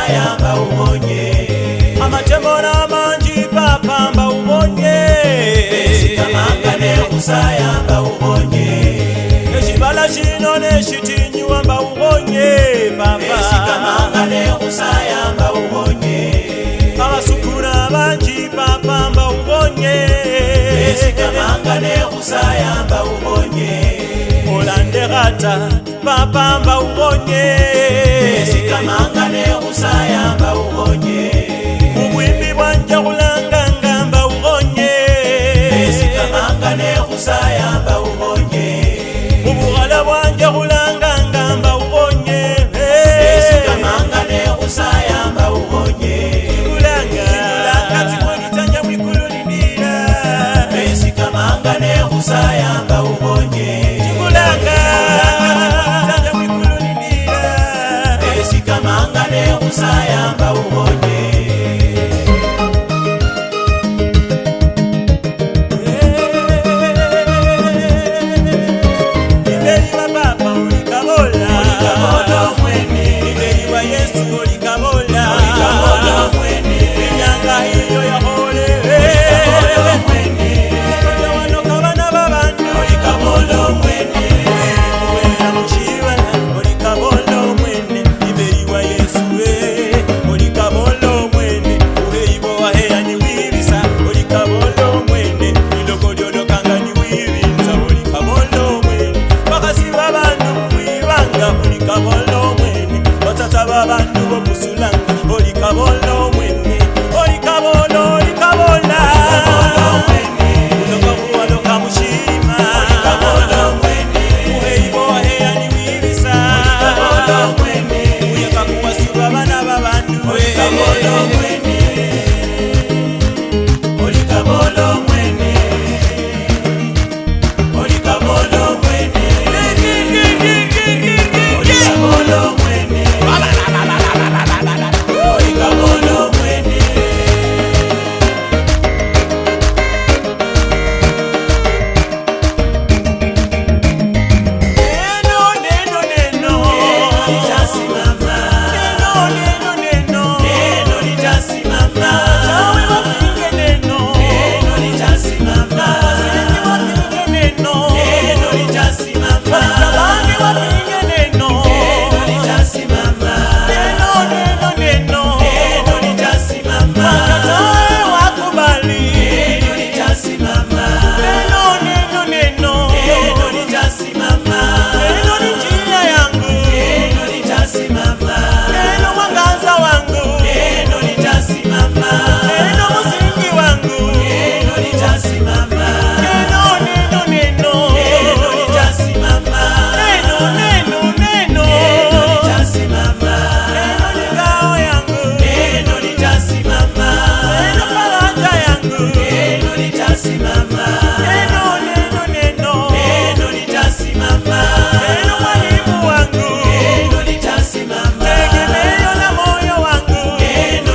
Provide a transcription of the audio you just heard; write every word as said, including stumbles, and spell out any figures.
kusayamba ubonye amatemona manji papa mba ubonye esikamangane kusayamba ubonye ekibala kino neshitinyiwa mba ubonye papa esikamangane kusayamba ubonye abasukuna banji papa mba ubonye esikamangane kusayamba ubonye olanderata papa mba ubonye esikamangane kusayamba ubonye ubwimbi bwanje kulanganga mba ubonye esikamangane kusayamba ubonye ubughala bwanje kulanganga mba ubonye esikamangane kusayamba ubonye kulanga kulanga zikwonitanja mwikulu lindira esikamangane kusayamba ubonye kulanga zikwonitanja mwikulu lindira esikamangane kusayamba ubonye abantu bomusulanga oli kabolo mwene oli kabolo oli kabola unoka kuwalo kamushima oli kabolo mwene uheibo heya ni wibisa oli kabolo mwene uyaka kuwasiwa bana babantu oli kabolo mwene